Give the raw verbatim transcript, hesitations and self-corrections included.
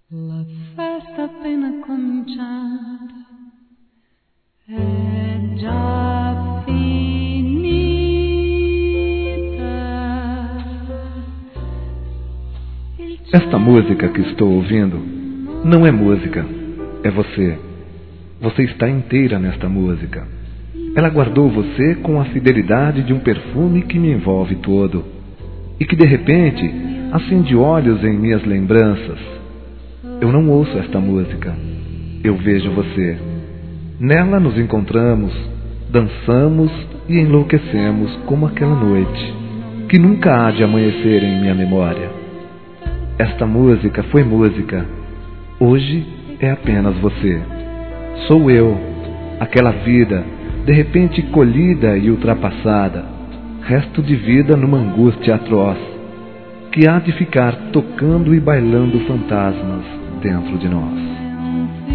La festa appena cominciata è già finita. Esta música que estou ouvindo não é música, é você. Você está inteira nesta música. Ela guardou você com a fidelidade de um perfume que me envolve todo e que de repente acende olhos em minhas lembranças. Eu não ouço esta música, eu vejo você. Nela nos encontramos, dançamos e enlouquecemos como aquela noite, que nunca há de amanhecer em minha memória. Esta música foi música, hoje é apenas você. Sou eu, aquela vida, de repente colhida e ultrapassada, resto de vida numa angústia atroz, que há de ficar tocando e bailando fantasmas dentro de nós.